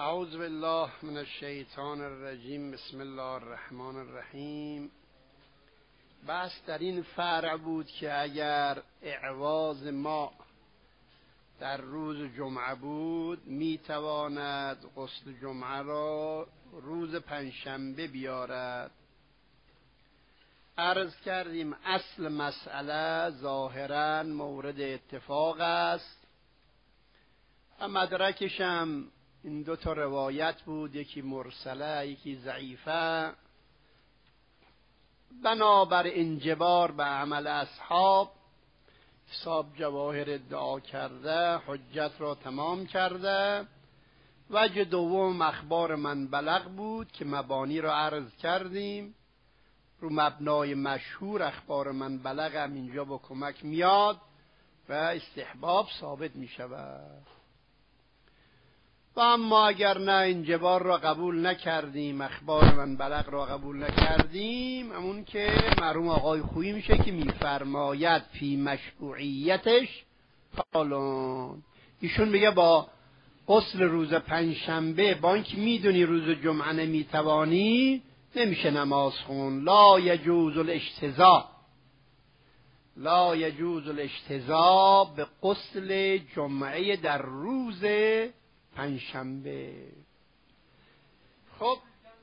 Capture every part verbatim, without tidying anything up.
اعوذ بالله من الشیطان الرجیم. بسم الله الرحمن الرحیم. بحث در این فرع بود که اگر اعواز ما در روز جمعه بود میتواند غسل جمعه را روز پنجشنبه بیارد. عرض کردیم اصل مسئله ظاهراً مورد اتفاق است و مدرکش هم این دو تا روایت بود، یکی مرسله یکی ضعیفه. بنابر انجبار به عمل اصحاب حساب جواهر ادعا کرده، حجت را تمام کرده. وجه دوم اخبار من بلغ بود که مبانی را عرض کردیم. رو مبنای مشهور اخبار من بلغ هم اینجا با کمک میاد و استحباب ثابت می شود. و اما اگر نه انجبار را قبول نکردیم، اخبار من بلغ را قبول نکردیم، همون که مرحوم آقای خویی میشه که میفرماید فی مشروعیتش قالون. ایشون میگه با غسل روز پنجشنبه با اینکه میدونی روز جمعه نمیتوانی نمیشه نماز خون. لا یجوز الاجتزاء لا یجوز الاجتزاء به غسل جمعه در روز پنجشنبه. خب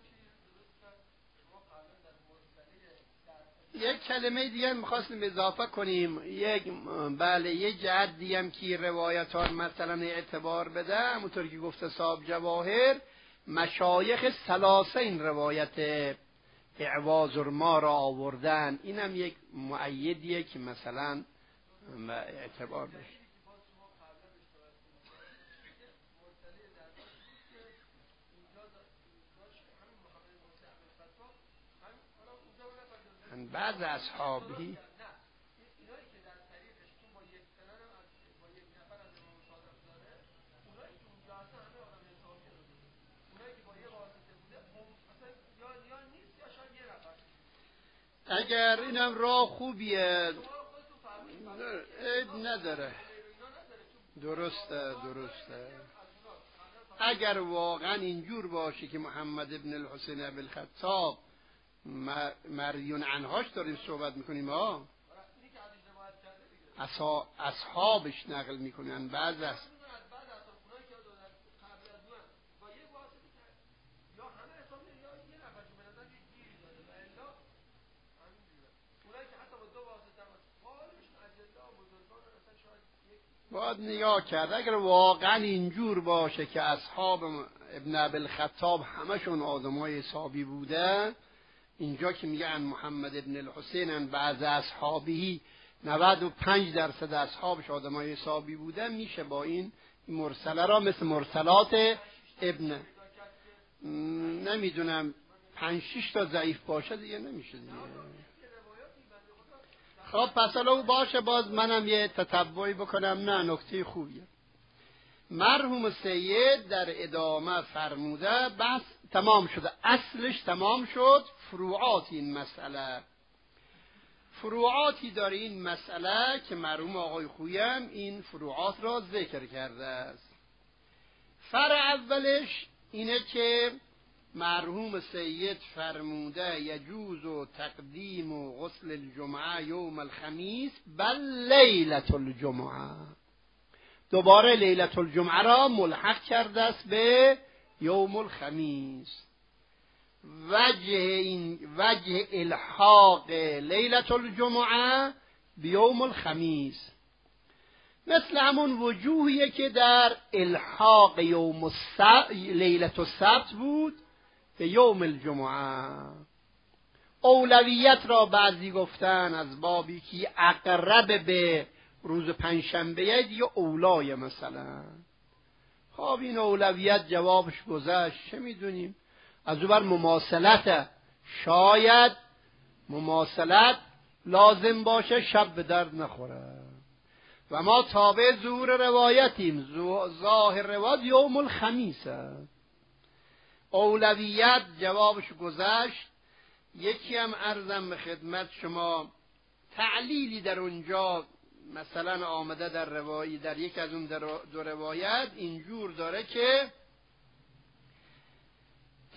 یک کلمه دیگه میخواستیم اضافه کنیم. یک بله یه جهت دیگه هم که روایتان مثلا اعتبار بده، همونطور که گفته صاحب جواهر، مشایخ ثلاثه این روایت اعواز ما را آوردن. اینم یک مؤیدیه که مثلا اعتبار بشه. بعض اصحابی اگر اینم راه خوبیه عیب نداره. درسته درسته اگر واقعا اینجور باشه که محمد ابن الحسین ابن الخطاب مریون عنهاش داریم صحبت میکنیم، ها اصحابش نقل میکنن. بعض از باید نگاه کرد. اگر واقعا اینجور باشه که اصحاب ابن ابی الخطاب همشون آدمای حسابی بوده، اینجا که میگه عن محمد ابن الحسین عن بعض اصحابی نود و پنج درصد اصحابش آدمای حسابی بوده، میشه با این مرسله را مثل مرسلات ابن نمیدونم پنج شش تا ضعیف باشه دیگه نمیشه دیگه. خب پس الان باشه، باز منم یه تتبعی بکنم. نه نکته خوبیه. مرحوم سید در ادامه فرموده بحث تمام شده، اصلش تمام شد. فروعات این مسئله فروعاتی داره این مسئله که مرحوم آقای خویی هم این فروعات را ذکر کرده است. فرع اولش اینه که مرحوم سید فرموده یجوز و تقدیم و غسل الجمعه یوم الخمیس بل لیلت الجمعه. دوباره لیلت الجمعه را ملحق کرده است به یوم الخمیس. وجه این وجه الحاق لیلت الجمعه بیوم الخمیس مثل همون وجوهیه که در الحاق یوم السبت لیلت السبت بود به یوم الجمعه. اولویت را بعضی گفتن از بابی که اقرب به روز پنجشنبه دیگه اولای مثلا. خب این اولویت جوابش گذشت، چه میدونیم. از اون بر مماثلت، شاید مماثلت لازم باشه شب به درد نخوره و ما تابع ظهور روایتیم. ظاهر روایت یوم الخمیس است. اولویت جوابش گذشت. یکی هم عرضم به خدمت شما تعلیلی در اونجا مثلا آمده در روایی در یک از اون دو روایت اینجور داره که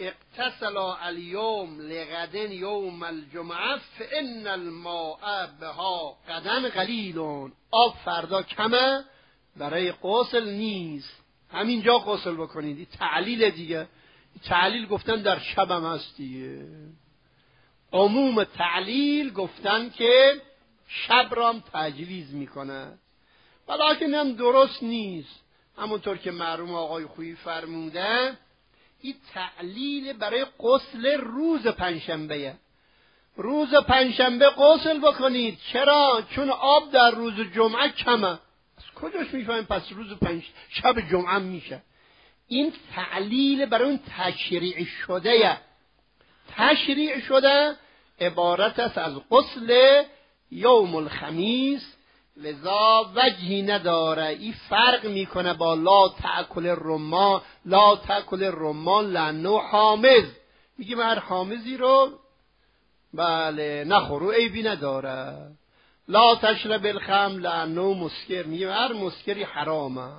اغتسل الیوم لغد یوم الجمعه فان الماء بها غدا قلیل. آب فردا کمه، برای غسل نیست، همینجا غسل بکنید. این تعلیل دیگه. تعلیل گفتن در شبم هست دیگه. عموم تعلیل گفتن که شب رام تجویز میکنه، ولیکن هم درست نیست. همونطور که مرحوم آقای خویی فرموده، این تعلیل برای غسل روز پنجشنبه. روز پنجشنبه غسل بکنید. چرا؟ چون آب در روز جمعه کمه. از کجاش میفهمیم پس روز پنج شب جمعه میشه؟ این تعلیل برای اون تشریع شده. تشریع شده عبارت است از غسل یوم الخمیس، لذا وجهی نداره. این فرق میکنه با لا تأکل الرمان. لا تأکل الرمان لانه حامض. میگیم هر حامضی رو بله نخورو، عیبی نداره. لا تشرب الخمر لانه مسکر. میگیم هر مسکری حرامه.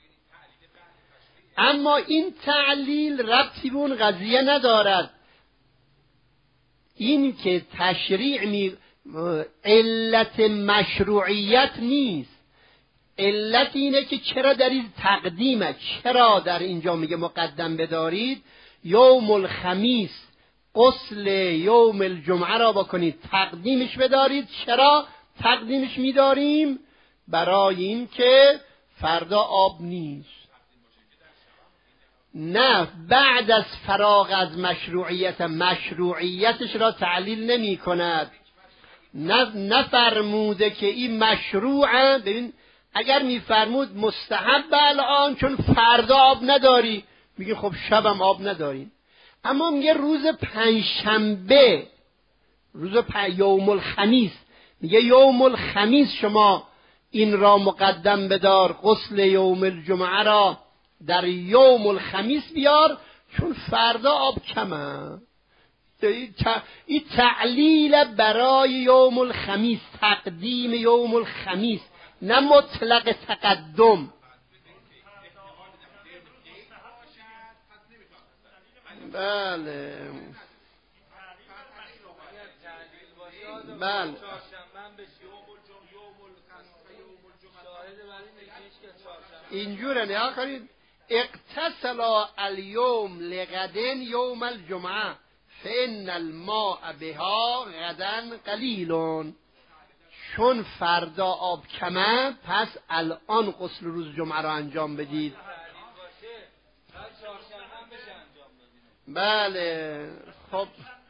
اما این تعلیل ربطی به اون قضیه ندارد. این که تشریع می علت مشروعیت نیست. علت اینه که چرا در این تقدیمه، چرا در اینجا میگه مقدم بدارید یوم الخمیس غسل یوم الجمعه را بکنید، تقدیمش بدارید. چرا تقدیمش میداریم؟ برای این که فردا آب نیست. نه، بعد از فراغ از مشروعیت، مشروعیتش را تعلیل نمی کند. نه نفرموده که این مشروعه. ببین اگر میفرمود مستحب الان چون فردا آب نداری، میگه خب شبم آب نداریم. اما میگه روز پنجشنبه، روز پ... یوم الخمیس، میگه یوم الخمیس شما این را مقدم بدار، غسل یوم الجمعه را در یوم الخمیس بیار چون فردا آب کمه. این تعلیل برای یوم الخمیس، تقدیم یوم الخمیس، نه مطلق تقدم. بله بله اینجوره. نیا کنید اغتسل الیوم لغدن یوم الجمعه فان الماء بها غدا قلیل. چون فردا آب کمه پس الان غسل روز جمعه را انجام بدید. بله خب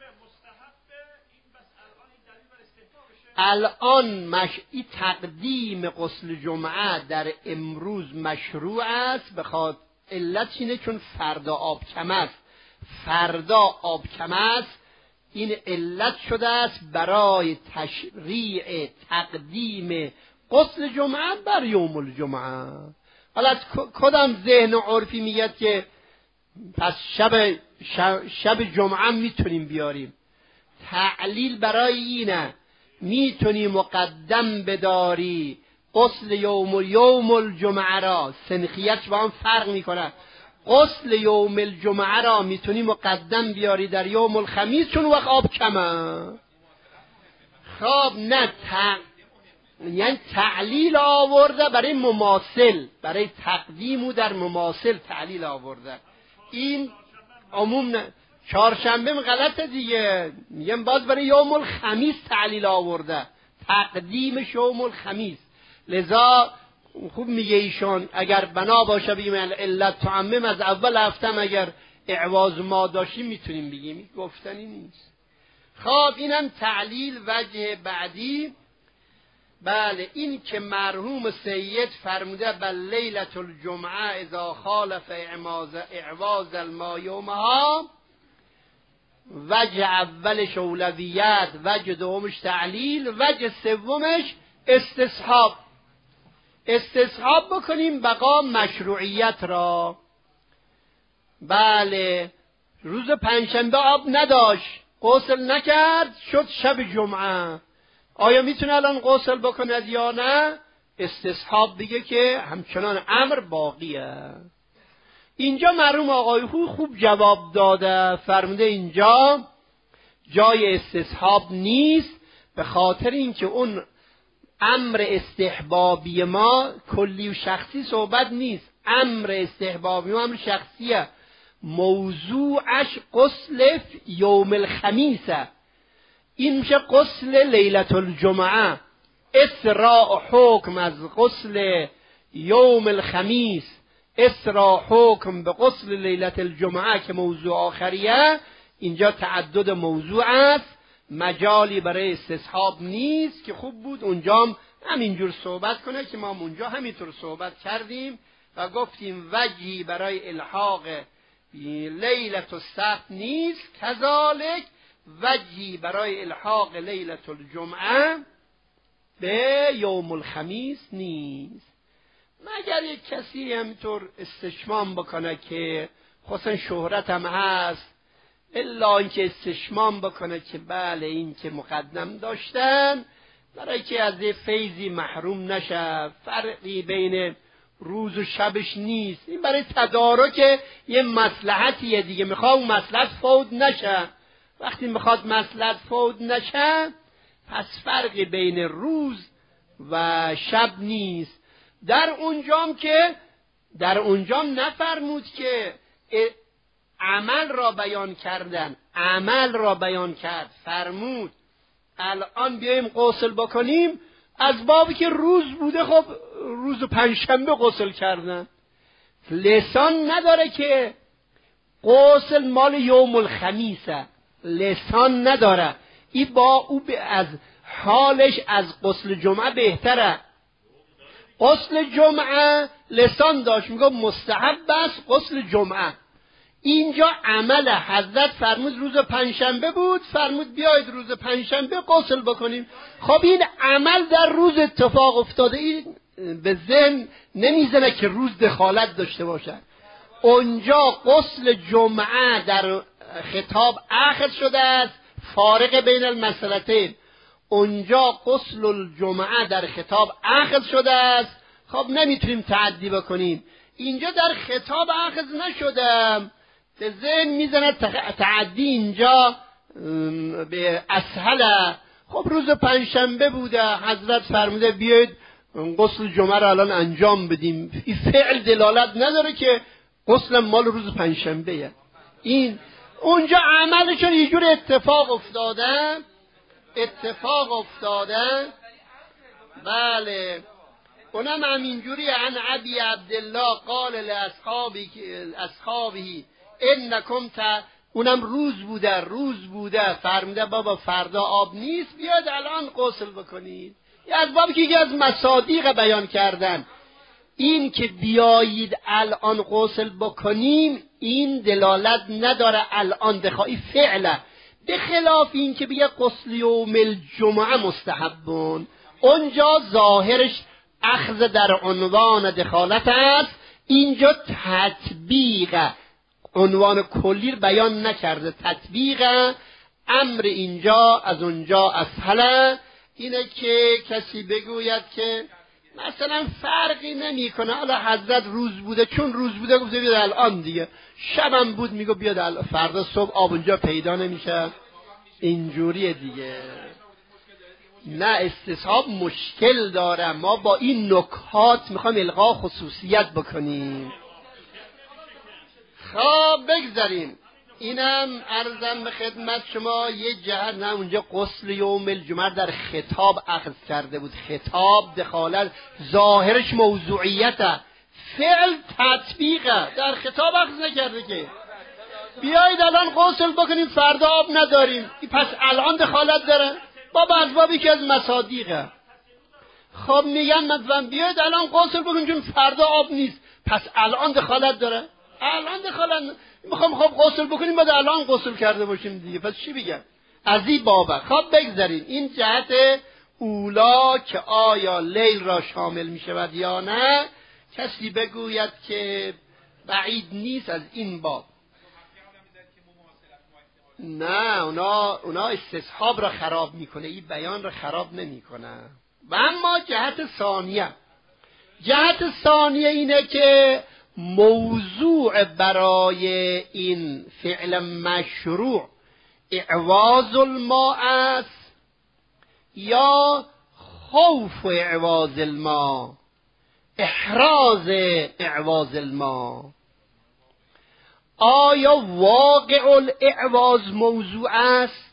الان مش... ای تقدیم غسل جمعه در امروز مشروع است. بخاطر علت اینه چون فردا آب کم است. فردا آب کم است، این علت شده است برای تشریع تقدیم غسل جمعه بر یوم الجمعه. حالا از کدام ذهن عرفی میگه که پس شب شب, شب جمعه میتونیم بیاریم؟ تعلیل برای اینه میتونی مقدم بداری غسل یوم یوم الجمعه را. سنخیتش با هم فرق میکنه. غسل یوم الجمعه را میتونی مقدم بیاری در یوم الخمیس چون وقت آب کمه. خب نه ت... یعنی تعلیل آورده برای مماثل، برای تقدیم در مماثل تعلیل آورده. این عموم نه. چهارشنبه غلطه دیگه، میگم باز برای یوم الخمیس تعلیل آورده، تقدیمش یوم الخمیس. لذا خوب میگه ایشون اگر بنا باشه بگیم علت تعمم، از اول هفتم اگر اعواز ما داشتیم میتونیم بگیم، گفتنی نیست. خب اینم تعلیل. وجه بعدی بله این که مرحوم سید فرموده بل لیلة الجمعه اذا خالف اعواز الماء یومها. وجه اولش اولویت، وجه دومش تعلیل، وجه سومش استصحاب. استصحاب بکنیم بقا مشروعیت را. بله روز پنجشنبه آب نداشت، غسل نکرد، شد شب جمعه. آیا میتونه الان غسل بکند یا نه؟ استصحاب دیگه که همچنان امر باقیه. اینجا مرحوم آقای خوی خوب جواب داده، فرموده اینجا جای استصحاب نیست، به خاطر اینکه اون امر استحبابی ما کلی و شخصی صحبت نیست، امر استحبابی ما امر شخصیه، موضوعش غسل یوم الخمیسه، این میشه غسل لیلة الجمعه. اسراء حکم از غسل یوم الخمیس، اسراء حکم به غسل لیلة الجمعه که موضوع آخریه، اینجا تعدد موضوع است، مجالی برای استصحاب نیست که خوب بود اونجا هم همینجور صحبت کنه که ما اونجا همینطور صحبت کردیم و گفتیم وجهی برای الحاق لیلة السبت نیست، کذالک وجهی برای الحاق لیلة الجمعه به یوم الخمیس نیست، مگر یک کسی همینطور استشمام بکنه که خصوصا شهرت هم هست، الا اینکه استشمام بکنه که بله این که مقدم داشتن برای که از فیضی محروم نشه، فرقی بین روز و شبش نیست، این برای تدارک یه مصلحتیه دیگه، میخواد مصلحت فوت نشه، وقتی میخواد مصلحت فوت نشه پس فرقی بین روز و شب نیست. در اونجام که در اونجام نفرمود که عمل را بیان کردن، عمل را بیان کرد، فرمود الان بیایم غسل بکنیم، از بابی که روز بوده خب روز پنجشنبه غسل کردن، لسان نداره که غسل مال یوم الخمیسه، لسان نداره، این با او از حالش از غسل جمعه بهتره. غسل جمعه لسان داشت میگه مستحب است غسل جمعه، اینجا عمل حضرت فرمود روز پنجشنبه بود، فرمود بیاید روز پنجشنبه غسل بکنیم. خب این عمل در روز اتفاق افتاده، این به ذهن نمیزنه که روز دخالت داشته باشد. اونجا غسل جمعه در خطاب اخذ شده است، فارق بین المسئلتین، اونجا غسل الجمعه در خطاب اخذ شده است، خب نمیتونیم تعدی بکنیم. اینجا در خطاب اخذ نشده، به ذهن میزنه تعدی اینجا به اسهله. خب روز پنجشنبه بوده، حضرت فرموده بیاید غسل جمعه را الان انجام بدیم، این فعل دلالت نداره که غسل مال روز پنجشنبه. این اونجا عملشون یه جور اتفاق افتاده، اتفاق افتاده بله. اونم همینجوری عن ابی عبدالله قال لاصحابی اصحابی انکم تا، اونم روز بوده روز بوده فرموده بابا فردا آب نیست بیاد الان غسل بکنید. یه از بابی که یکی از مصادیق بیان کردن این که بیایید الان غسل بکنیم، این دلالت نداره الان دخواهی فعله، به خلاف این که بگه غسل یوم الجمعه مستحبون، اونجا ظاهرش اخذ در عنوان دخالت است، اینجا تطبیق عنوان کلی بیان نکرده، تطبیق امر اینجا از اونجا اسهله. اینه که کسی بگوید که مثلا فرقی نمی کنه، حالا حضرت روز بوده چون روز بوده گفته بیاد الان دیگه، شبم بود میگو بیاد فردا صبح آب اونجا پیدا نمیشه، اینجوریه دیگه. نه استصحاب مشکل داره، ما با این نکات میخوایم الغا خصوصیت بکنیم. خب بگذاریم، اینم عرضم به خدمت شما یه جهت، نه اونجا غسل یوم الجمعه در خطاب اخذ کرده بود، خطاب دخالت ظاهرش موضوعیته، فعل تطبیقه، در خطاب اخذ نکرده که بیایید الان غسل بکنیم فردا آب نداریم، پس الان دخالت داره بابا از بابی که از مصادیقه. خب میگن مثلا بیایید الان غسل بکنیم چون فردا آب نیست، پس الان دخالت داره، الان دخالت میخوام خب غسل بکنیم بعد الان غسل کرده باشیم دیگه، پس چی بگم از این بابه. خب بگذاریم این جهت اولا که آیا لیل را شامل میشود یا نه، کسی بگوید که بعید نیست از این باب. نه اونا, اونا استصحاب را خراب میکنه، این بیان را خراب نمیکنه. و اما جهت ثانیه، جهت ثانیه اینه که موضوع برای این فعل مشروع اعواز الماء است یا خوف اعواز الماء، احراز اعواز الماء؟ آیا واقع الاعواز موضوع است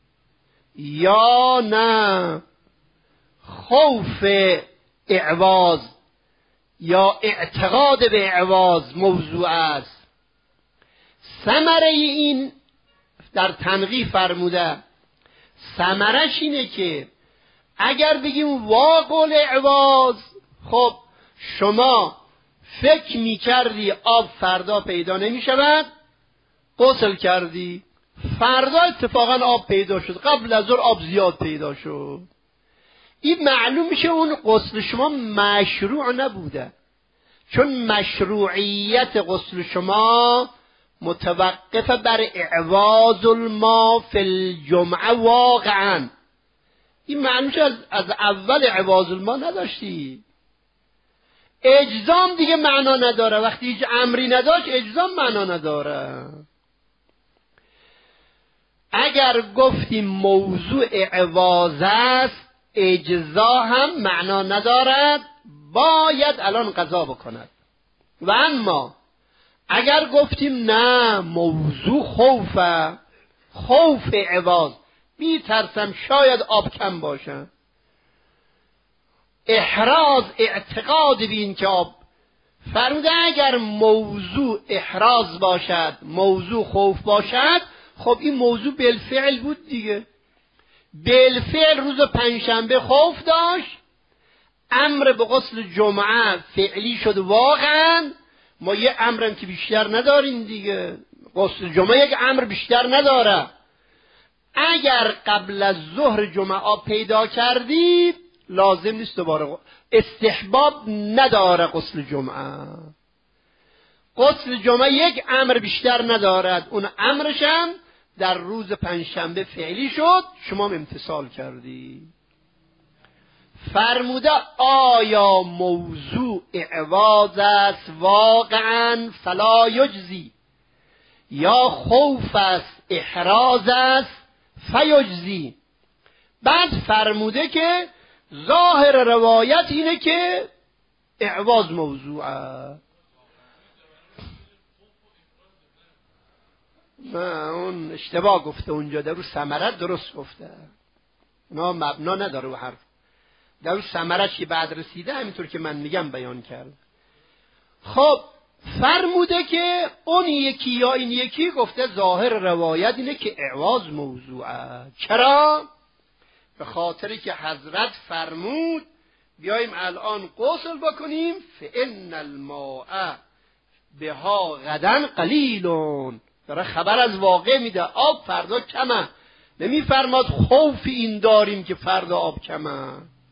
یا نه خوف اعواز یا اعتقاد به اعواز موضوع است؟ ثمره این در تنقیح فرموده، ثمرش اینه که اگر بگیم واقع الاعواز، خب شما فکر می کردی آب فردا پیدا نمی شود، غسل کردی، فردا اتفاقا آب پیدا شد، قبل از ظهر آب زیاد پیدا شد. این معلوم میشه اون غسل شما مشروع نبوده، چون مشروعیت غسل شما متوقف بر اعواز الماء فی الجمعه واقعا. این معلوم میشه از, از اول اعواز الماء نداشتی. اجزام دیگه معنا نداره، وقتی هیچ امری نداشت اجزام معنا نداره. اگر گفتیم موضوع اعواز است، اجزا هم معنا ندارد، باید الان قضا بکند. و اما اگر گفتیم نه موضوع خوفه، خوف اعواز، بی ترسم شاید آب کم باشه، احراز اعتقاد بین که آب فرموده، اگر موضوع احراز باشد، موضوع خوف باشد، خب این موضوع بالفعل بود دیگه. بالفعل روز پنجشنبه خوف داشت، امر به غسل جمعه فعلی شد واقعا. ما یه امرم که بیشتر نداریم دیگه، غسل جمعه یک امر بیشتر نداره. اگر قبل از ظهر جمعه آب پیدا کردید لازم نیست دوباره، استحباب نداره غسل جمعه. غسل جمعه یک امر بیشتر ندارد، اون امرشم در روز پنجشنبه فعلی شد، شما امتثال کردی. فرموده آیا موضوع اعواز است واقعا فلا یجزی، یا خوف است احراز است فیجزی. بعد فرموده که ظاهر روایت اینه که اعواز موضوع است. نه اون اشتباه گفته اونجا، در رو ثمرت درست گفته، نه مبنا نداره و حرف، در رو ثمرت که بعد رسیده همینطور که من میگم بیان کرد. خب فرموده که اون یکی یا این یکی گفته ظاهر روایت اینه که اعواز موضوعه. چرا؟ به خاطری که حضرت فرمود بیاییم الان غسل بکنیم، فإن الماء بها غدا قلیلون، داره خبر از واقع میده، آب فردا کمه، نمیفرماد خوف این داریم که فردا آب کمه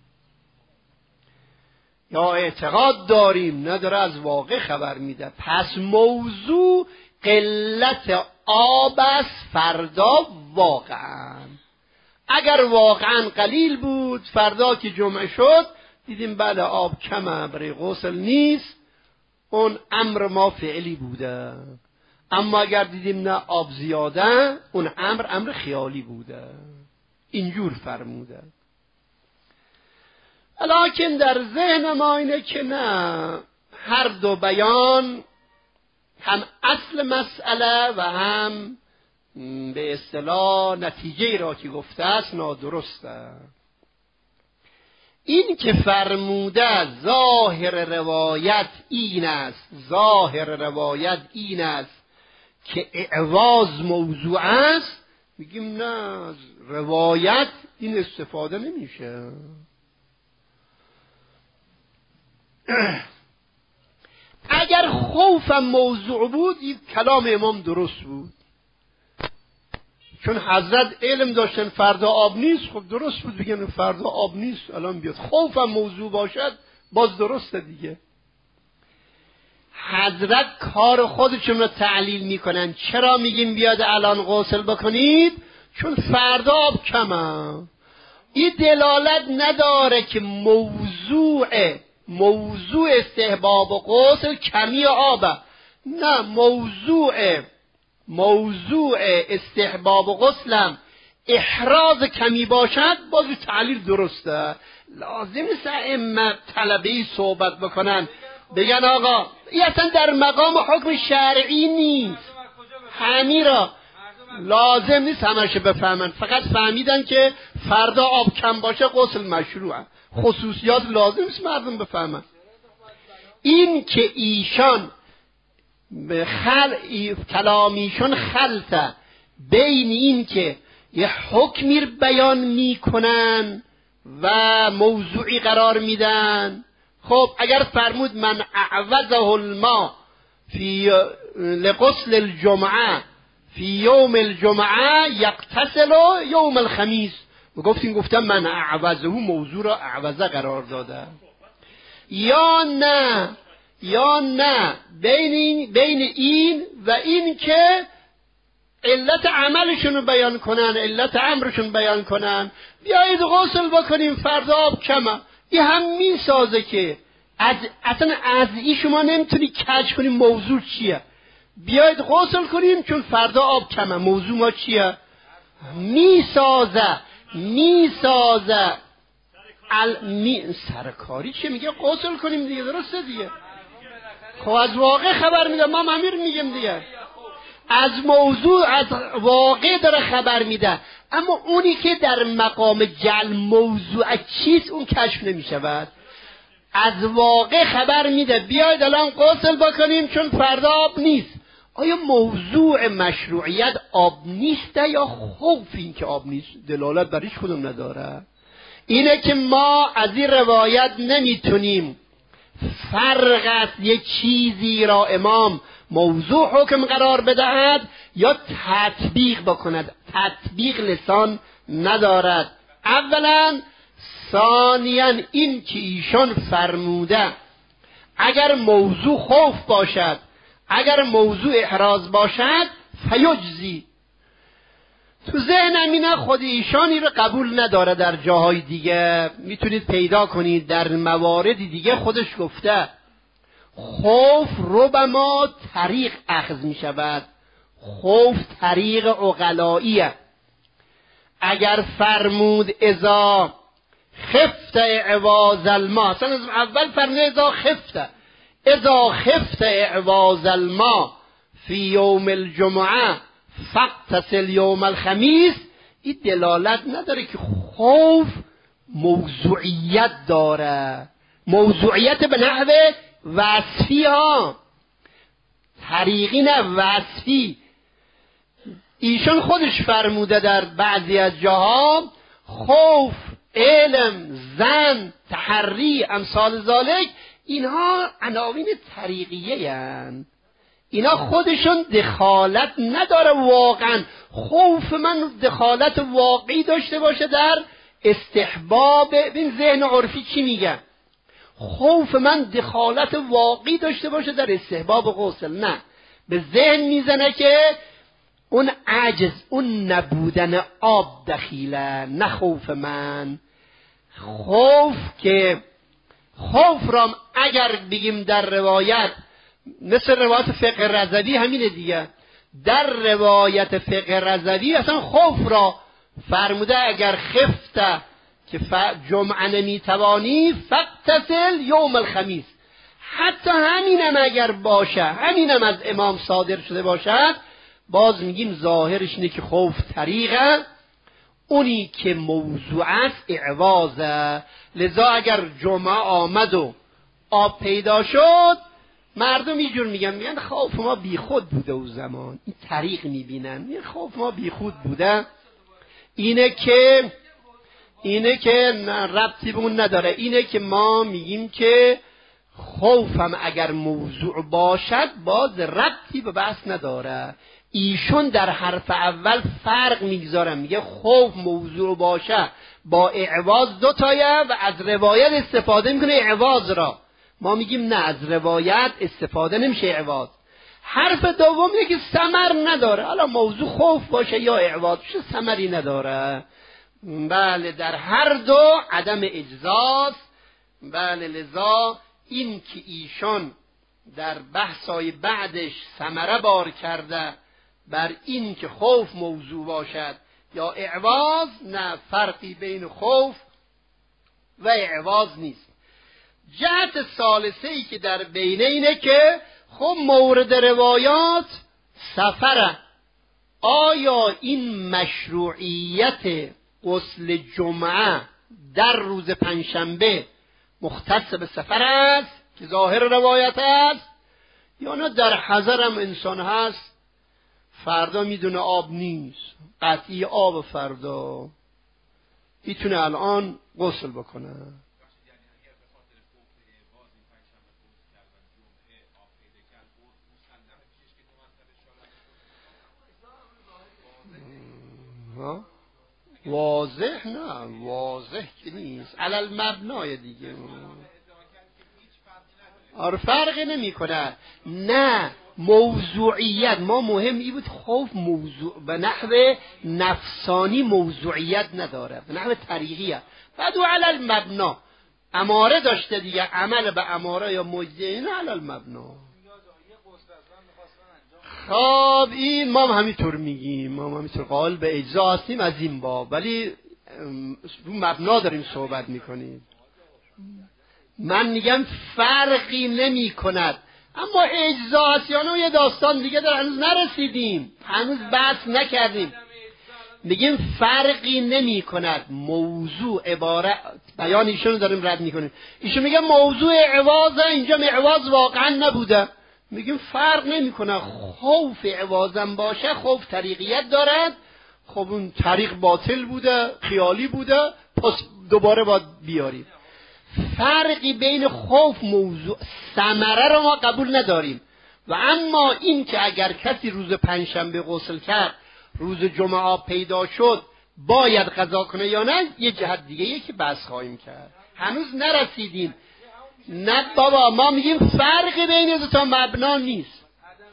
یا اعتقاد داریم، نداره، از واقع خبر میده. پس موضوع قلت آب است فردا واقعا. اگر واقعا قلیل بود، فردا که جمعه شد دیدیم بله آب کمه برای غسل نیست، اون امر ما فعلی بوده. اما اگر دیدیم نه آب زیاده، اون امر امر خیالی بوده. اینجور فرموده. لکن در ذهن ما اینه که نه، هر دو بیان هم اصل مسئله و هم به اصطلاح نتیجه را که گفته است نادرسته. این که فرموده ظاهر روایت این است، ظاهر روایت این است که اعواز موضوع است، میگیم نه، از روایت این استفاده نمیشه. اگر خوفم موضوع بود این کلام امام درست بود، چون حضرت علم داشتن فردا آب نیست، خب درست بود بگن فردا آب نیست الان بیاد. خوفم موضوع باشد باز درسته دیگه. حضرت کار خودشون رو تعلیل میکنن. چرا میگیم بیاد الان غسل بکنید؟ چون فردا آب کمه. این دلالت نداره که موضوع موضوع استحباب و غسل کمی آبه. نه، موضوع موضوع استحباب و غسلم احراز کمی باشد، باز تعلیل درسته. لازم نیست ائمه طلبه‌ای صحبت بکنن بگن آقا این اصلا در مقام حکم شرعی نیست. همین را لازم نیست همش بفهمن، فقط فهمیدن که فردا آب کم باشه غسل مشروعه. خصوصیات لازم نیست مردم بفهمن. این که ایشان به خل کلامیشون خلطه بین این که یه حکمی بیان میکنن و موضوعی قرار میدن. خب اگر فرمود من اعوذه الماء فی لغسل الجمعه فی یوم الجمعه یغتسل یوم الخمیس، گفتیم گفتم من اعوذه موضوع را اعوذه قرار داده. یا نه یا نه بین این بین این و این که علت عملشون رو بیان کنن، علت امرشون بیان کنن. بیایید غسل بکنیم فردا آب کمه، این هم میسازه که از اصلا از این شما نمیتونی کج کنیم موضوع چیه. بیایید غسل کنیم چون فردا آب کمه، موضوع ما چیه؟ میسازه میسازه ال... می... سرکاری چه میگه؟ غسل کنیم دیگه، درسته دیگه. خب از واقع خبر میده، ما امیر میگم دیگه، از موضوع از واقع داره خبر میده. اما اونی که در مقام جل موضوع چیست اون کشف نمیشود. از واقع خبر میده بیاید الان غسل بکنیم چون فردا آب نیست. آیا موضوع مشروعیت آب نیسته یا خوف این که آب نیست؟ دلالت بریش کدوم نداره. اینه که ما از این روایت نمیتونیم فرق است یک چیزی را امام موضوع حکم قرار بدهد یا تطبیق بکند. تطبیق لسان ندارد. اولا. ثانیاً این که ایشان فرموده اگر موضوع خوف باشد، اگر موضوع احراز باشد فیجزی. تو ذهنم اینه خود ایشانی رو قبول نداره. در جاهای دیگه میتونید پیدا کنید، در موارد دیگه خودش گفته خوف ربما طریق اخذ می شود. خوف طریق عقلاییه. اگر فرمود اذا خفت اعواز الماء، اصلا اول فرمود اذا خفت اذا خفت اعواز الماء فی یوم الجمعه فاغتسل یوم الخمیس، این دلالت نداره که خوف موضوعیت داره. موضوعیت به نحو وصفی ها، طریقی نه وصفی. ایشان خودش فرموده در بعضی از جاها خوف، علم، زن، تحری، امثال ذالک، اینها عناوین طریقیه هستند. اینا خودشون دخالت نداره. واقعا خوف من دخالت واقعی داشته باشه در استحباب. این ذهن عرفی چی میگه؟ خوف من دخالت واقعی داشته باشه در استحباب غسل. نه، به ذهن میزنه که اون عجز، اون نبودن آب دخیله. نه خوف من. خوف که خوف را اگر بگیم در روایت مثل روایت فقه رضوی همینه دیگه. در روایت فقه رضوی اصلا خوف را فرموده اگر خفته که جمعه نمیتوانی فاغتسل یوم الخمیس. حتی همینم اگر باشه، همینم از امام صادر شده باشد، باز میگیم ظاهرش اینه که خوف طریقه، اونی که موضوع است اعوازه. لذا اگر جمعه آمد و آب پیدا شد، مردم اینجور میگن میگن خوف ما بی خود بوده او زمان. این طریق میبینن این خوف ما بی خود بوده. اینه که اینه که ربطی به اون نداره. اینه که ما میگیم که خوفم اگر موضوع باشد باز ربطی به بحث نداره. ایشون در حرف اول فرق میگذارن، میگه خوف موضوع باشه با اعواز دو تایه و از روایت استفاده میکنه اعواز را. ما میگیم نه، از روایت استفاده نمیشه اعواز. حرف دوم میگه که ثمر نداره. حالا موضوع خوف باشه یا اعواز باشه ثمری نداره. بله، در هر دو عدم اجزاست بله، لذا این که ایشان در بحثای بعدش ثمره بار کرده بر این که خوف موضوع باشد یا اعواز، نه، فرقی بین خوف و اعواز نیست. جهت ثالثه ای که در بینه اینه که خب مورد روایات سفره. آیا این مشروعیت غسل جمعه در روز پنجشنبه مختص به سفر است که ظاهر روایت است، یا نه در حضر هم انسان هست فردا میدونه آب نیست، قطعی آب فردا میتونه الان غسل بکنه؟ واضح نه، واضح که نیست، علل مبنای دیگه. آره فرقی نمی کنه. نه، موضوعیت ما مهم ای بود. خوف موضوع به نحو نفسانی موضوعیت نداره، به نحو طریقیه. بعد او علل مبنا اماره داشته دیگه، عمل به اماره یا موجه این علل مبنا. خب این ما هم همینطور میگیم، ما هم همینطور قائل به اجزا هستیم از این باب، ولی رو مبنا داریم صحبت میکنیم. من میگم فرقی نمی کند، اما اجزا هست یا نه یه داستان دیگه در هنوز نرسیدیم، هنوز بحث نکردیم. میگیم فرقی نمی کند. موضوع عبارت بیان ایشون داریم رد میکنیم. ایشون میگه موضوع عوازه، اینجا عواز واقعا نبوده. میگیم فرق نمی کنه. خوف عوازم باشه خوف طریقیت دارد، خب اون طریق باطل بوده، خیالی بوده، پس دوباره باید بیاریم. فرقی بین خوف موضوع ثمره رو ما قبول نداریم. و اما این که اگر کسی روز پنجشنبه غسل کرد روز جمعه پیدا شد باید قضا کنه یا نه، یه جهت دیگه یکی بحث خواهیم کرد، هنوز نرسیدیم. نه بابا، ما میگیم فرقی بین دو تا مبنا نیست.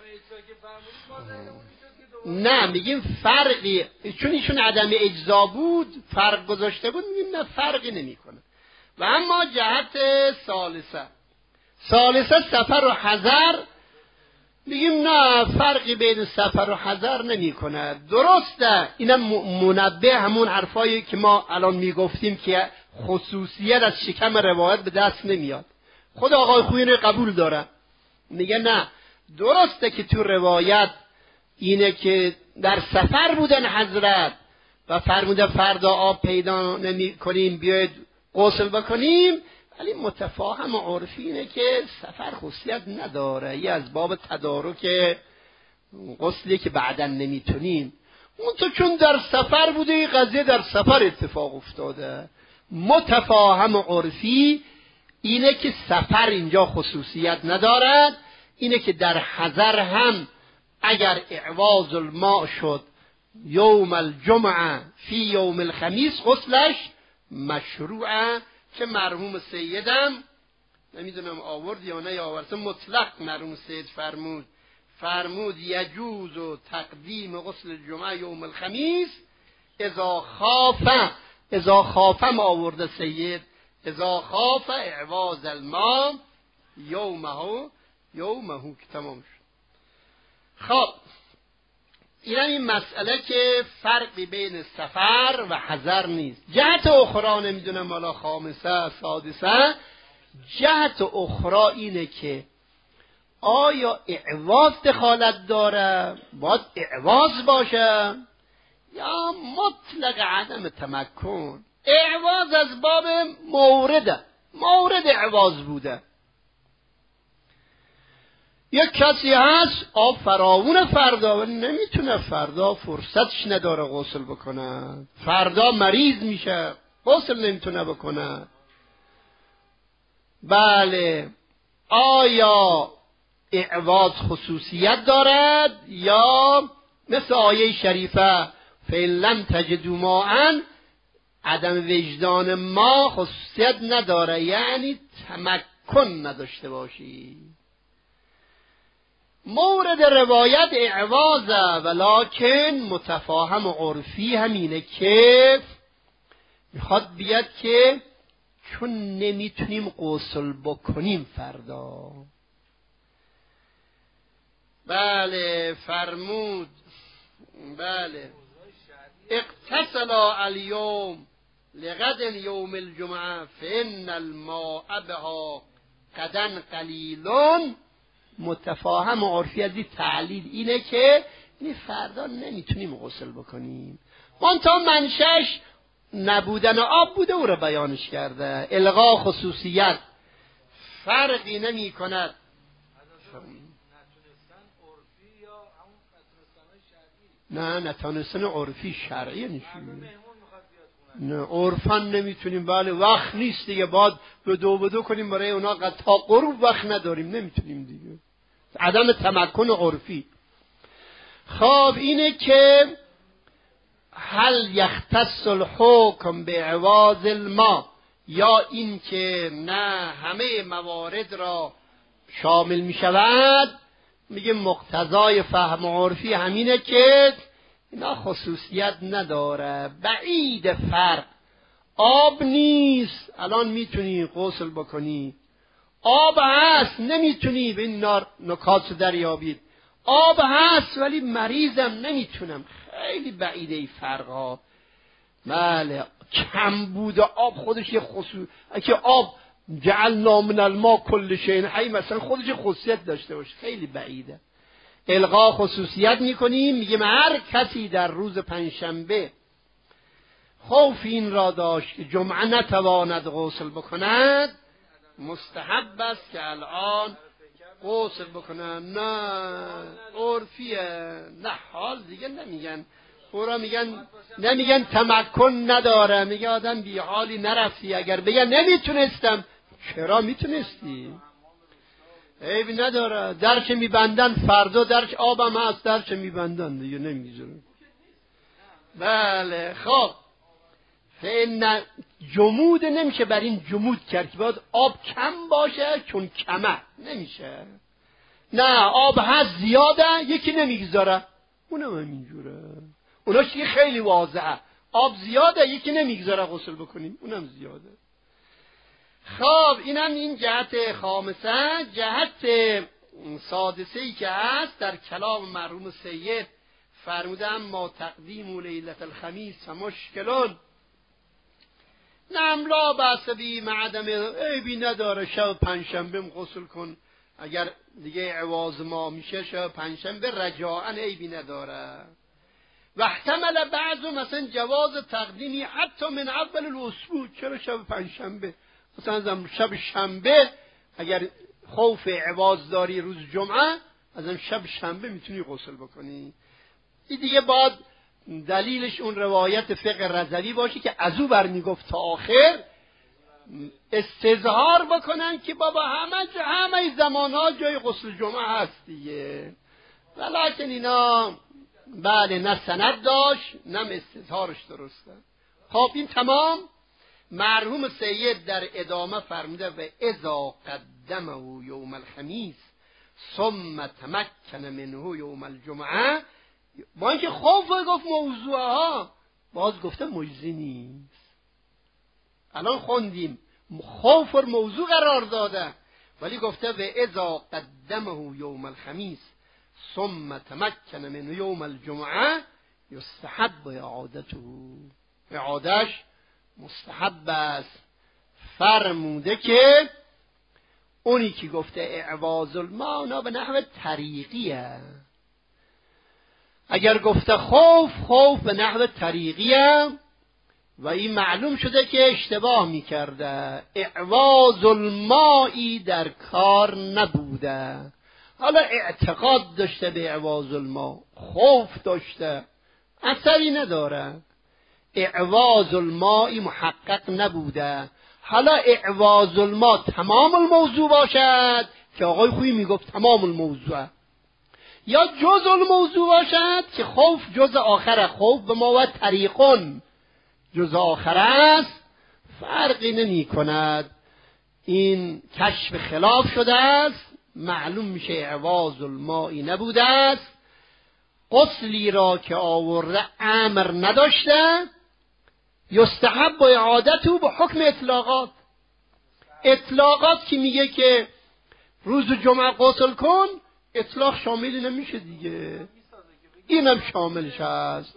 نه میگیم فرقی، چون ایشون عدم اجزا بود فرق گذاشته بود، میگیم نه فرقی نمیکنه. و اما جهت ثالثه ثالثه سفر و حضر، میگیم نه فرقی بین سفر و حضر نمی کنه. درسته، اینم منبه همون حرفایی که ما الان میگفتیم که خصوصیت از شکم روایت به دست نمیاد. خود آقای خویی قبول داره، میگه نه درسته که تو روایت اینه که در سفر بودن حضرت و فرموده فردا آب پیدا نمی کنیم بیاید غسل بکنیم، ولی متفاهم و عرفی اینه که سفر خصوصیت نداره، یه از باب تدارک غسلی که بعداً نمیتونیم. اون تو چون در سفر بوده این قضیه در سفر اتفاق افتاده. متفاهم و عرفی اینه که سفر اینجا خصوصیت ندارد، اینه که در حضر هم اگر اعواز الماء شد یوم الجمعه فی یوم الخمیس غسلش مشروعه، که مرحوم سیدم نمیدونم آورد یا نه آورد، مطلق مرحوم سید فرمود فرمود یجوز و تقدیم غسل جمعه یوم الخمیس اذا خاف اذا خافم آورده سید اذا خاف اعواز الماء یومه یومه که تمام شد. خب این این مسئله که فرقی بین سفر و حضر نیست. جهت اخرى نمیدونم مالا خامسه سادسه، جهت اخرى اینه که آیا اعواز دخالت داره، باید اعواز باشه، یا مطلق عدم تمکن. اعواز از باب مورده، مورد اعواز بوده. یک کسی هست آب فراوون فردا و نمیتونه، فردا فرصتش نداره غسل بکنه، فردا مریض میشه غسل نمیتونه بکنه. بله، آیا اعواز خصوصیت دارد یا مثل آیه شریفه فإن لم تجدوا ماء، عدم وجدان ما خصوصیت نداره، یعنی تمکن نداشته باشی. مورد روایت اعوازه، ولکن متفاهم و عرفی همینه که میخواد بیاد که چون نمیتونیم غسل بکنیم فردا. بله فرمود بله اغتسلا الیوم لغد یوم الجمعه فان الماء بها غدا قلیلون. متفاهم و عرفی از این تعلیل اینه که این فردا نمیتونیم غسل بکنیم. منتها منشش نبودن آب بوده، او را بیانش کرده. الغا خصوصیت فرقی نمی کند. نه نتانستن عرفی شرعی نشون. نه عرفان نمیتونیم، بله وقت نیست دیگه، باید به دو به دو کنیم برای اونا، تا غروب وقت نداریم نمیتونیم دیگه. عدم تمکن عرفی. خب اینه که هل یختص الحکم به عوض الماء، یا این که نه همه موارد را شامل می شود. میگه مقتضای فهم عرفی همینه که اینا خصوصیت نداره، بعید فرق. آب نیست الان میتونی غسل بکنی، آب هست نمیتونی به این نکات دریابید، آب هست ولی مریضم نمیتونم. خیلی بعیده ای فرقا. بله کم بود آب خودش یه خصوص، اگه آب جعلنا من الماء کل شیء حی مثلا خودش خصوصیت داشته باشه خیلی بعیده. الغا خصوصیت میکنیم. میگیم هر کسی در روز پنجشنبه خوف این را داشت که جمعه نتواند غسل بکند، مستحب است که الان غسل بکنن. نه عرفیه، نه حال دیگه نمیگن، اورا میگن نمیگن تمکن نداره، میگه آدم بی حالی نرفتی. اگر بگن نمیتونستم، چرا میتونستی؟ عیبی نداره، درچه میبندن فردا، درچه آبم هست درچه میبندن دیگه نمیذارن. بله خب فإن جمود نمیشه بر این جمود کرد که باید آب کم باشه چون کمه، نمیشه. نه آب هست زیاده یکی نمیگذاره، اونم همینجوره. اوناش که خیلی واضحه، آب زیاده یکی نمیگذاره غسل بکنیم، اونم زیاده. خب اینم این جهت خامسه. جهت سادسه ای که هست در کلام مرحوم سید فرمودم ما تقدیم لیلت الخمیس مشکلون نعم لا بأس بی معدم، عیبی نداره شب پنجشنبه غسل کن، اگر دیگه عوض ما میشه شب پنجشنبه رجاءً عیبی نداره. و احتمل بعض مثلا جواز تقدیمی حتی من اول الاسبوع، چرا شب پنجشنبه؟ مثلا شب شنبه اگر خوف عوض داری روز جمعه، از شب شنبه میتونی غسل بکنی. این دیگه باید دلیلش اون روایت فقه رضوی باشه که از او برمیگفت تا آخر استظهار بکنن که بابا همه همه زمانها جای غسل جمعه هست دیگه. ولیکن اینا بله نه سند داشت نه استظهارش درسته. خب این تمام. مرحوم سید در ادامه فرموده و اذا قدمه یوم الخمیس ثم تمکن منه یوم الجمعه، با اینکه خوف گفت موضوع ها، باز گفته مجزی نیست. الان خوندیم خوف و موضوع قرار داده، ولی گفته و اذا قدمه یوم الخمیس ثم تمکن منه یوم الجمعه یستحب اعادته، اعادش مستحب است. فرموده که اونی که گفته اعواز الماء اونا به نحو طریقیه، اگر گفته خوف خوف به نحو طریقیه و این معلوم شده که اشتباه میکرده، اعواز المائی در کار نبوده. حالا اعتقاد داشته به اعواز الماء، خوف داشته، اثری نداره. اعواز المائی محقق نبوده. حالا اعواز الماء تمام الموضوع باشد که آقای خویی میگفت تمام الموضوع، یا جز الموضوع باشد که خوف جز آخره، خوف به ما و طریقون جز آخر است، فرقی نمی کند. این کشف خلاف شده است، معلوم میشه اعواز المائی نبوده است. غسلی را که آورده امر نداشته، یستحب با اعادت او به حکم اطلاقات. اطلاقات که میگه که روز جمعه غسل کن، اطلاق شامل نمیشه دیگه، اینم شاملش هست.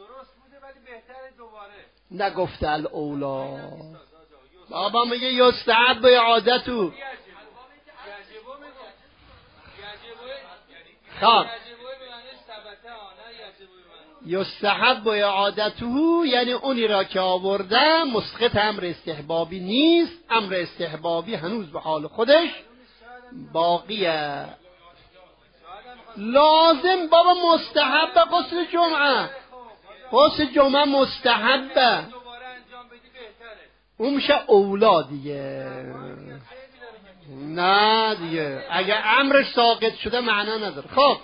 نگفته الاولا. بابا میگه یستحب اعادتو. خب یستحب اعادتو یعنی اونی را که آورده مسقط امر استحبابی نیست، امر استحبابی هنوز به حال خودش باقیه. لازم بابا مستحب غسل جمعه، غسل جمعه مستحبه، اون میشه اولا دیگه. نه دیگه اگه امرش ساقط شده معنا نداره. خب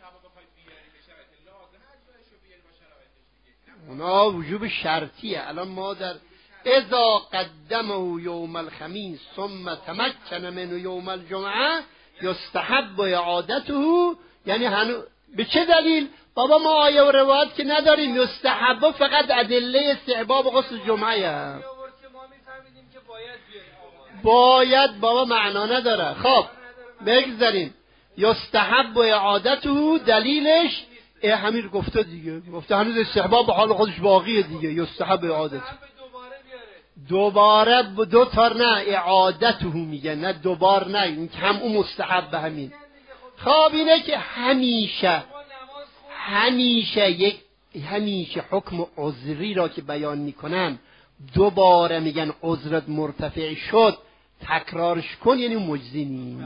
اونا وجوب شرطیه. الان ما در اذا قدمه یوم الخمیس ثم تمکن منه یوم الجمعه یستحب اعادته، یعنی هنو به چه دلیل؟ بابا ما آیه و روایت که نداریم، یستحب فقط ادله استحباب غسل جمعه، باید بابا معنا نداره. خب بگذاریم یستحب اعادته، دلیلش اه همین گفته دیگه، گفته هنوز استحباب به حال خودش باقیه دیگه، یستحب اعادته. دوباره دو تار نه، اعادته میگه، نه دوبار نه، این هم اون مستحب همین. خب اینه که همیشه همیشه یک همیشه حکم عذری را که بیان میکنن دوباره میگن عذرت مرتفع شد تکرارش کن، یعنی مجزی نیست.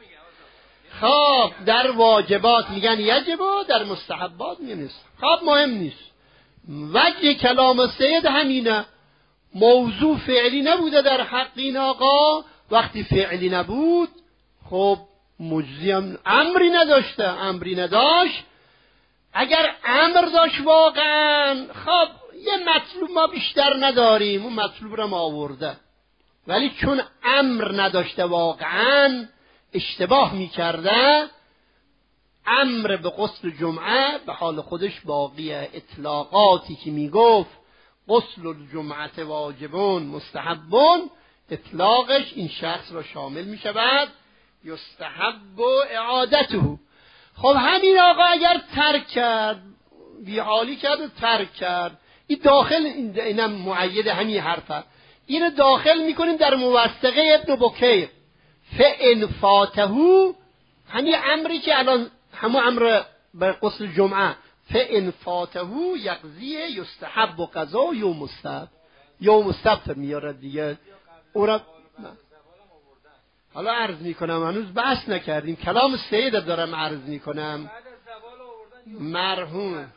خب در واجبات میگن یجب، در مستحبات نیست. خب مهم نیست. وجه کلام سید همینه، موضوع فعلی نبوده در حق این آقا، وقتی فعلی نبود خب مجزی هم امری نداشته، امری نداشت. اگر امر داشت واقعا خب یه مطلوب ما بیشتر نداریم، اون مطلوب رو ما آورده، ولی چون امر نداشته واقعا اشتباه میکرده، امر به غسل جمعه به حال خودش باقیه. اطلاقاتی که میگفت غسل الجمعه واجبون مستحبون، اطلاقش این شخص را شامل میشود، یستحب اعادته. خب همین آقا اگر ترک کرد، بیحالی کرد و ترک کرد، این داخل، اینم معید همین حرفه، اینو داخل میکنیم در موثقه ابن بکیر. فإن فاته، همین امری که الان همون امر به غسل جمعه، فإن فاته یقضی یستحب و قضا یوم مستحب، یوم مستحب میاره دیگه. اون حالا عرض میکنم، هنوز بحث نکردیم، کلام سید دارم عرض میکنم. مرحوم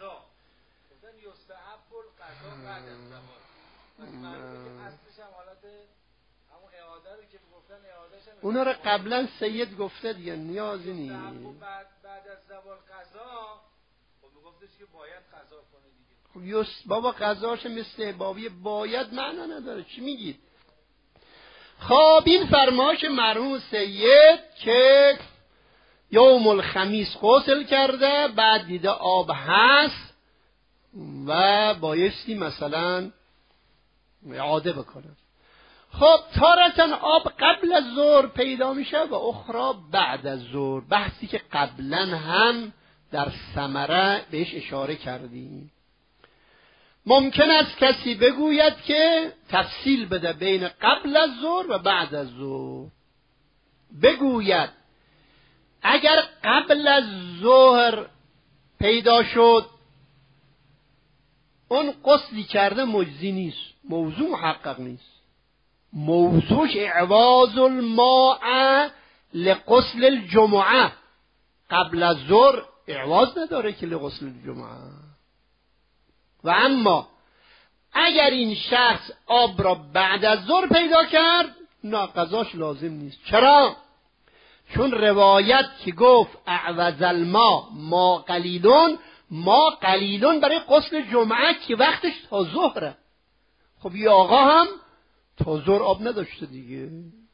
اونا رو قبلا سید گفته دیگه، نیازی نیست. بعد از زوال قضا خب میگفتش که باید قضا کنه دیگه. خب یس بابا قضاش مثل بابی باید معنا نداره، چی میگید؟ خب این فرمایش مرحوم سید که یوم الخمیس غسل کرده، بعد دیده آب هست و بایستی مثلا اعاده بکنه. خب تارتن آب قبل از ظهر پیدا میشه و اخرى بعد از ظهر، بحثی که قبلا هم در ثمره بهش اشاره کردیم. ممکن است کسی بگوید که تفصیل بده بین قبل از ظهر و بعد از ظهر، بگوید اگر قبل از ظهر پیدا شد اون غسلی کرده مجزی نیست، موضوع محقق نیست، موضوعش اعواز الماء لغسل الجمعه، قبل از ظهر اعواز نداره که لغسل الجمعه. و اما اگر این شخص آب را بعد از ظهر پیدا کرد، نه قضاش لازم نیست. چرا؟ چون روایت که گفت اعوز الماء ما قلیلون، ما قلیلون برای غسل جمعه که وقتش تا ظهره. خب یه آقا هم تا ظهر آب نداشته دیگه.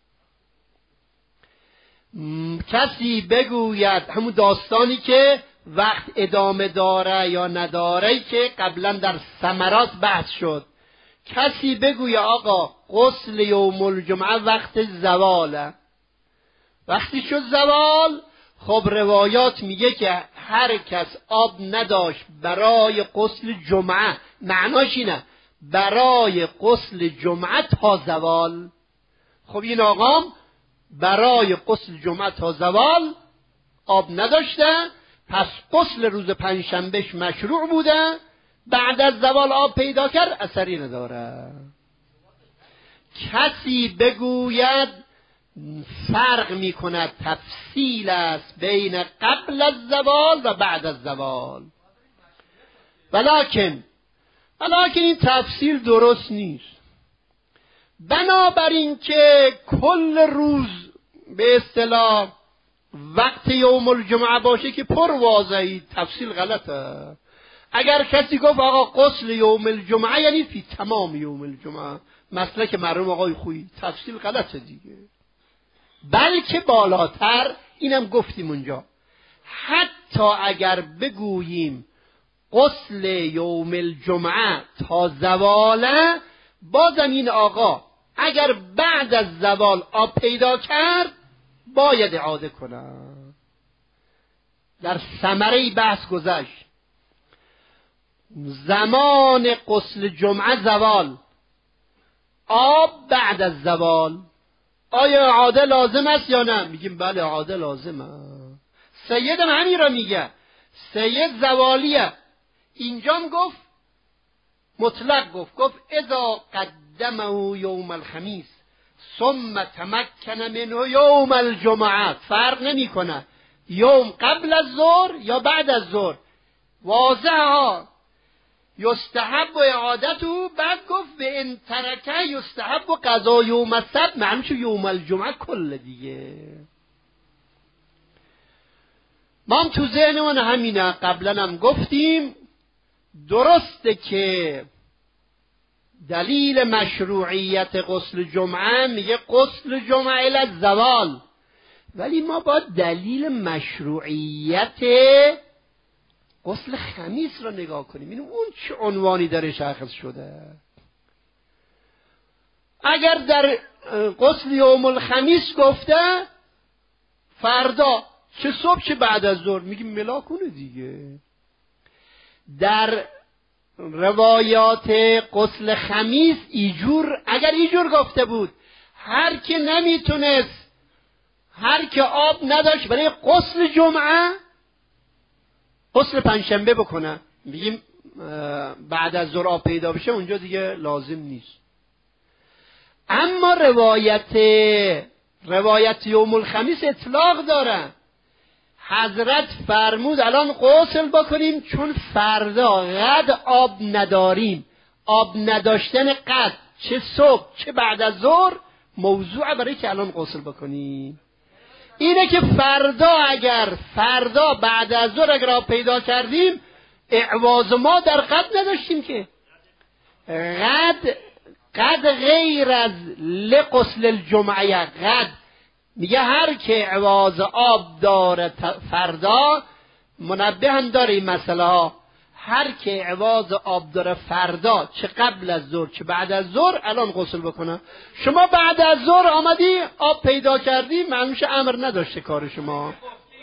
کسی بگوید همون داستانی که وقت ادامه داره یا نداره که قبلا در ثمرات بحث شد، کسی بگوی آقا غسل یوم الجمعه وقت زواله، وقتی شد زوال، خب روایات میگه که هر کس آب نداشت برای غسل جمعه، معناش اینه برای غسل جمعه تا زوال. خب این آقام برای غسل جمعه تا زوال آب نداشته، پس غسل روز پنجشنبهش مشروع بوده، بعد از زوال آب پیدا کرد اثری نداره. کسی بگوید فرق می کند، تفصیل است بین قبل از زوال و بعد از زوال، ولکن ولکن این تفصیل درست نیست. بنابراین که کل روز به اصطلاح وقت یوم الجمعه باشه که پر واضحی، تفصیل غلطه. اگر کسی گفت آقا غسل یوم الجمعه یعنی فی تمام یوم الجمعه، مسلک مرحوم آقای خویی، تفصیل غلطه دیگه. بلکه بالاتر اینم گفتیم اونجا، حتی اگر بگوییم غسل یوم الجمعه تا زواله، بازم این آقا اگر بعد از زوال آب پیدا کرد باید اعاده کنه. در ثمره بحث گذشت، زمان غسل جمعه زوال، آب بعد از زوال، آیا اعاده لازم است یا نه؟ میگیم بله اعاده لازمه. سیدم همین را میگه، سید زوالیه. اینجام گفت مطلق گفت گفت اذا قدمه یوم الخمیس ثم تمکن منه یوم الجمعه، فرق نمی کنه یوم قبل از ظهر یا بعد از ظهر، واضحه ها. یستحب و اعادته، بعد گفت به ان ترکه یستحب و قضا یوم السبت، معنیش یوم الجمعه کل دیگه. ما هم تو ذهنمون همینه، قبلا هم گفتیم درسته که دلیل مشروعیت غسل جمعه میگه غسل جمعه الی الزوال، ولی ما با دلیل مشروعیت غسل خمیس را نگاه کنیم، این اون چه عنوانی داره شاخص شده. اگر در غسل یوم الخمیس گفته فردا، چه صبح چه بعد از ظهر، میگیم ملا کنه دیگه. در روایات غسل خمیس ایجور، اگر ایجور گفته بود هر که نمیتونست، هر که آب نداشت برای غسل جمعه غسل پنجشنبه بکنه، میگیم بعد از ظهر آب پیدا بشه اونجا دیگه لازم نیست. اما روایت روایت یوم الخمیس اطلاق داره، حضرت فرمود الان غسل بکنیم چون فردا قد آب نداریم. آب نداشتن قد چه صبح چه بعد از ظهر موضوع برای که الان غسل بکنیم. اینه که فردا اگر فردا بعد از ظهر اگر آب پیدا کردیم، اعواز ما در قد نداشتیم که قد قد غیر از لغسل الجمعه، قد میگه هر که اعواز آب داره فردا، منبه هم داره این مسئله ها، هر که اعواز آب داره فردا چه قبل از ظهر چه بعد از ظهر الان غسل بکنه. شما بعد از ظهر آمدی آب پیدا کردی، معنیش امر نداشته کار شما،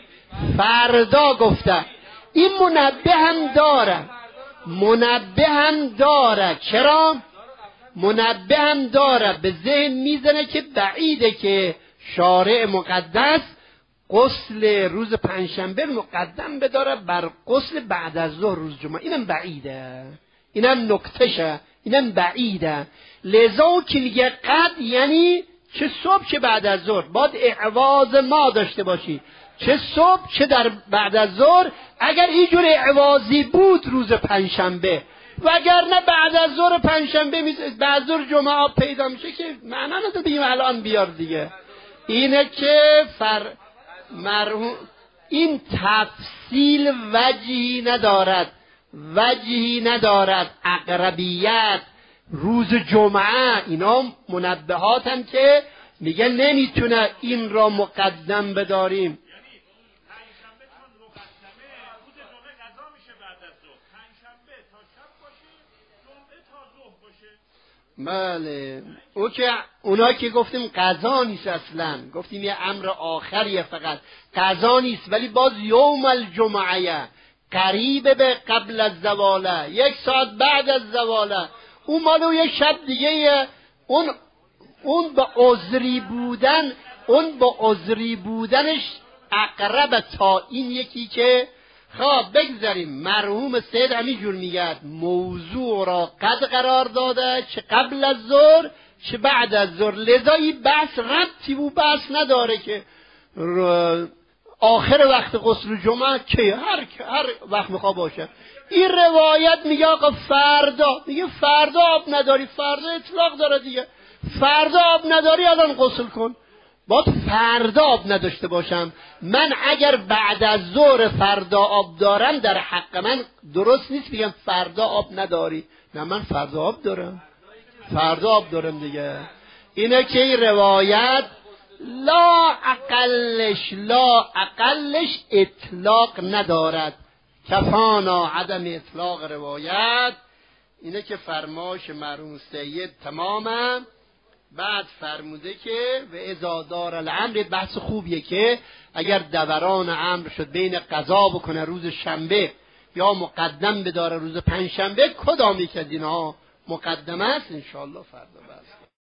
فردا گفته. این منبه هم داره، منبه هم داره. چرا؟ منبه هم داره به ذهن میزنه که بعیده که شارع مقدس غسل روز پنجشنبه مقدم بداره بر غسل بعد از ظهر روز جمعه. اینم بعیده، اینم نکتشه، اینم بعیده. لذا که میگه قد یعنی چه صبح چه بعد از ظهر باید اعواز ما داشته باشی، چه صبح چه در بعد از ظهر. اگر اینجور اعوازی بود روز پنجشنبه، وگرنه بعد از ظهر پنجشنبه بعد از ظهر جمعه آب پیدا میشه که معنا نداره بگیم الان بیار دیگه. اینه که فر مرحوم این تفصیل وجهی ندارد، وجهی ندارد. اقربیت روز جمعه اینا منبهاتن که میگه نمیتونه این را مقدم بداریم. بله. او که اونا که گفتیم قضا نیست اصلا، گفتیم یه امر آخریه، فقط قضا نیست، ولی باز یوم الجمعه قریب به قبل از زواله، یک ساعت بعد از زواله، اون مالو یک شب دیگه. اون اون با عذری بودن اون با عذری بودنش اقرب تا این یکی که خب بگذاریم مرحوم سید همینجور میگه موضوع را قد قرار داده، چه قبل از ظهر چه بعد از ظهر، لذا این بحث ربطی و بحث نداره که آخر وقت غسل جمعه که هر هر وقت میخوا باشه. این روایت میگه آقا فردا، میگه فردا آب نداری، فردا اطلاق داره دیگه، فردا آب نداری الان غسل کن. باید فردا آب نداشته باشم. من اگر بعد از ظهر فردا آب دارم در حق من درست نیست بگم فردا آب نداری. نه، من فردا آب دارم، فردا آب دارم دیگه. اینه که این روایت لا اقلش لا اقلش اطلاق ندارد، کفانا عدم اطلاق روایت. اینه که فرماش مرحوم سید تمامه. بعد فرموده که و اذا دار الامر، بحث خوبیه که اگر دوران امر شد بین قضا بکنه روز شنبه یا مقدم بداره روز پنجشنبه، کدام یک از اینها مقدم است؟ انشاءالله فردا بحث